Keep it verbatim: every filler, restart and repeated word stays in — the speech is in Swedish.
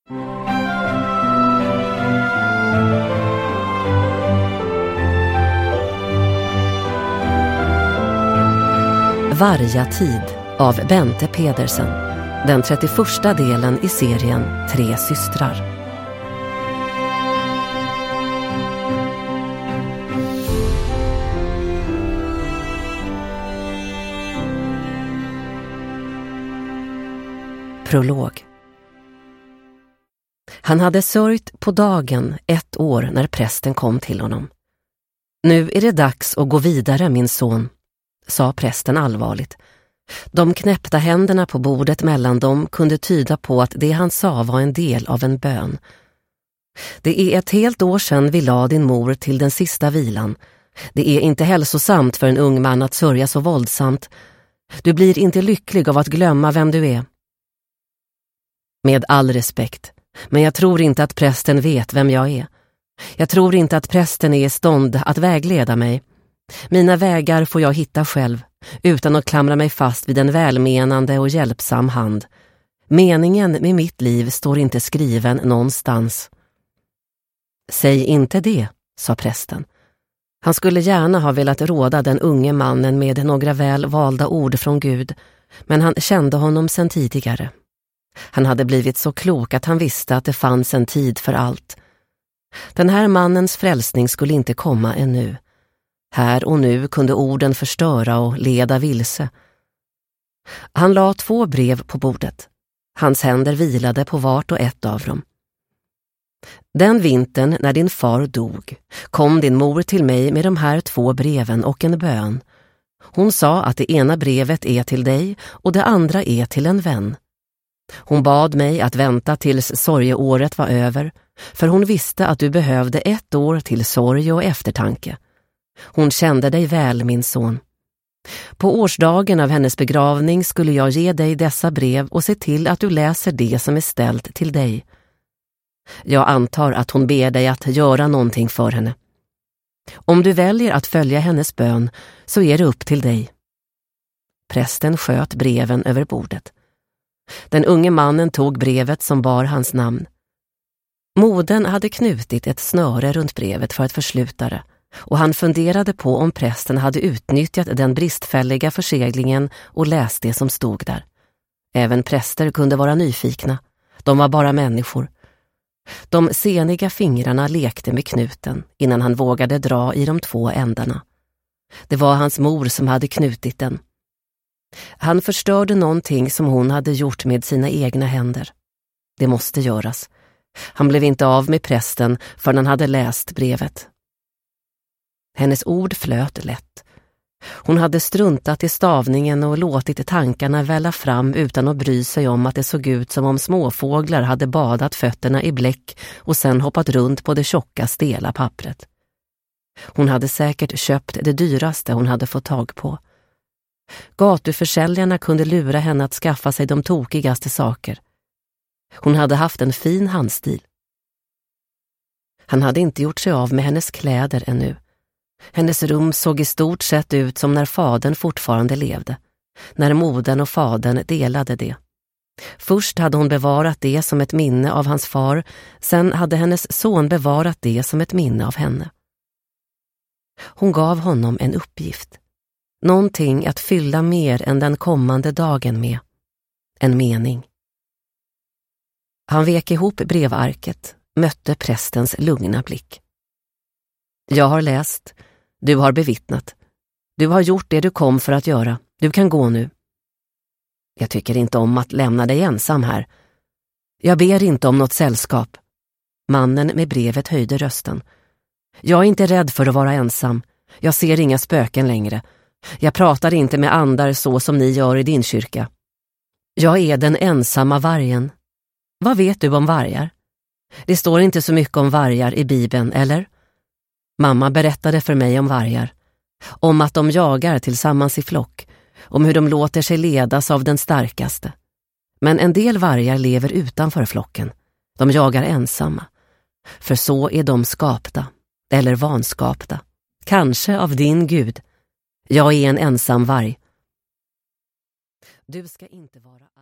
Vargatid av Bente Pedersen. Den trettioförsta delen i serien Tre systrar. Prolog. Han hade sörjt på dagen ett år när prästen kom till honom. Nu är det dags att gå vidare, min son, sa prästen allvarligt. De knäppta händerna på bordet mellan dem kunde tyda på att det han sa var en del av en bön. Det är ett helt år sedan vi la din mor till den sista vilan. Det är inte hälsosamt för en ung man att sörja så våldsamt. Du blir inte lycklig av att glömma vem du är. Med all respekt, men jag tror inte att prästen vet vem jag är. Jag tror inte att prästen är i stånd att vägleda mig. Mina vägar får jag hitta själv, utan att klamra mig fast vid en välmenande och hjälpsam hand. Meningen med mitt liv står inte skriven någonstans. Säg inte det, sa prästen. Han skulle gärna ha velat råda den unge mannen med några väl valda ord från Gud, men han kände honom sedan tidigare. Han hade blivit så klok att han visste att det fanns en tid för allt. Den här mannens frälsning skulle inte komma ännu. Här och nu kunde orden förstöra och leda vilse. Han la två brev på bordet. Hans händer vilade på vart och ett av dem. Den vintern när din far dog kom din mor till mig med de här två breven och en bön. Hon sa att det ena brevet är till dig och det andra är till en vän. Hon bad mig att vänta tills sorgeåret var över, för hon visste att du behövde ett år till sorg och eftertanke. Hon kände dig väl, min son. På årsdagen av hennes begravning skulle jag ge dig dessa brev och se till att du läser det som är ställt till dig. Jag antar att hon ber dig att göra någonting för henne. Om du väljer att följa hennes bön så är det upp till dig. Prästen sköt breven över bordet. Den unge mannen tog brevet som bar hans namn. Modern hade knutit ett snöre runt brevet för att försluta det, och han funderade på om prästen hade utnyttjat den bristfälliga förseglingen och läst det som stod där. Även präster kunde vara nyfikna. De var bara människor. De seniga fingrarna lekte med knuten innan han vågade dra i de två ändarna. Det var hans mor som hade knutit den. Han förstörde någonting som hon hade gjort med sina egna händer. Det måste göras. Han blev inte av med prästen förrän han hade läst brevet. Hennes ord flöt lätt. Hon hade struntat i stavningen och låtit tankarna välla fram utan att bry sig om att det såg ut som om småfåglar hade badat fötterna i bläck och sen hoppat runt på det tjocka stela pappret. Hon hade säkert köpt det dyraste hon hade fått tag på. Gatuförsäljarna kunde lura henne att skaffa sig de tokigaste saker. Hon hade haft en fin handstil. Han hade inte gjort sig av med hennes kläder ännu. Hennes rum såg i stort sett ut som när fadern fortfarande levde, när modern och fadern delade det. Först hade hon bevarat det som ett minne av hans far, sen hade hennes son bevarat det som ett minne av henne. Hon gav honom en uppgift. Någonting att fylla mer än den kommande dagen med. En mening. Han vek ihop brevarket, mötte prästens lugna blick. Jag har läst, du har bevittnat. Du har gjort det du kom för att göra. Du kan gå nu. Jag tycker inte om att lämna dig ensam här. Jag ber inte om något sällskap. Mannen med brevet höjde rösten. Jag är inte rädd för att vara ensam. Jag ser inga spöken längre. Jag pratar inte med andar så som ni gör i din kyrka. Jag är den ensamma vargen. Vad vet du om vargar? Det står inte så mycket om vargar i Bibeln, eller? Mamma berättade för mig om vargar. Om att de jagar tillsammans i flock. Om hur de låter sig ledas av den starkaste. Men en del vargar lever utanför flocken. De jagar ensamma. För så är de skapta. Eller vanskapta. Kanske av din Gud. Jag är en ensam varg. Du ska inte vara